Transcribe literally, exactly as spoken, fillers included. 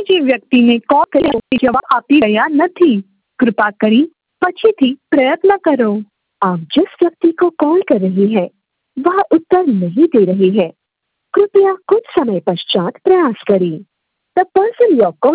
જે વ્યક્તિને કોલ કર્યો તે જવાબ આપી રહ્યા નથી, कृपा કરી पछीથી प्रयत्न करो। आप जिस व्यक्ति को कॉल कर रही है वह उत्तर नहीं दे रही है, कृपया कुछ समय पश्चात प्रयास करें। The person you're calling